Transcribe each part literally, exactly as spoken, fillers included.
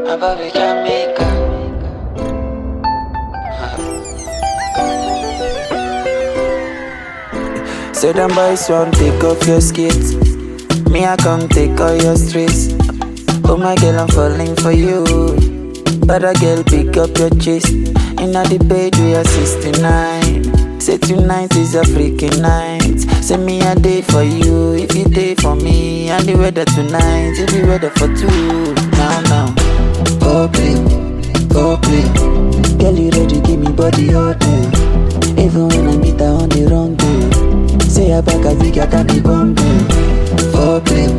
Above Jamaica. So them boys want take off your skates. Me I come take all your stress. Oh my girl, I'm falling for you. But a girl pick up your chest. Inna the bed we are sixty-nine. Say tonight is a freaking night. Say me a day for you, if you day for me. And the weather tonight, it be weather for two. Now now, go play, go play. Girl you ready, give me body all day. Even when I meet her on the wrong day. Say I back a bigger than the Bombay. Go play,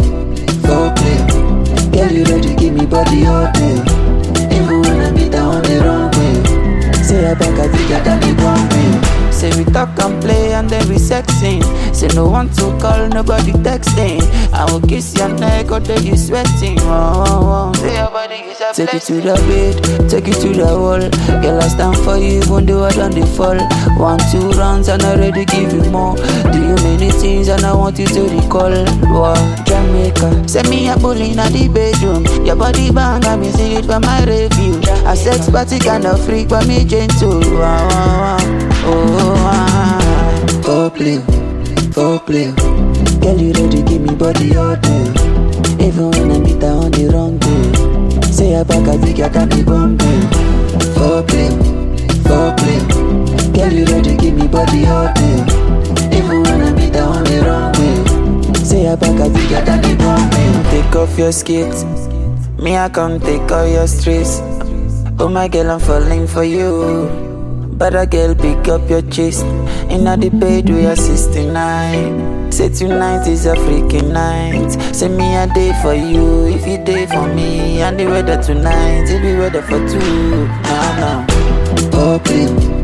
go play. Girl you ready, give me body all day. Even when I meet her on the wrong way. Say I back a bigger than the Bombay. Say we talk and play and then we sexing. Say no one to call, nobody texting. I will kiss your neck or then you sweating. Oh, oh, oh. Say your body is a Take blessing. It to the bed, take it to the wall. Girl I stand for you even though I done the fall. One, two rounds and I already give you more. Do you many things and I want you to recall. Wow, Jamaica. Send me a bully in the bedroom. Your body bang and me see it for my review. A sex party kind of freak but me gentle. Wow, wow, wow. Oh, ah, go play, go play. Girl you ready, give me body all day. Even when I meet her on the wrong day. Say I back a bigger than the Bombay. Go play, go play. Girl you ready, give me body all day. Even when I meet her on the wrong way. Say I back a bigger than the Bombay. Take off your skates. Me I come take all your stress. Oh my girl, I'm falling for you. But a girl pick up your chest. Inna the bed we are sixty-nine. Say tonight is a freaking night. Say me a day for you, if you day for me. And the weather tonight, it be weather for two. Now now, go play.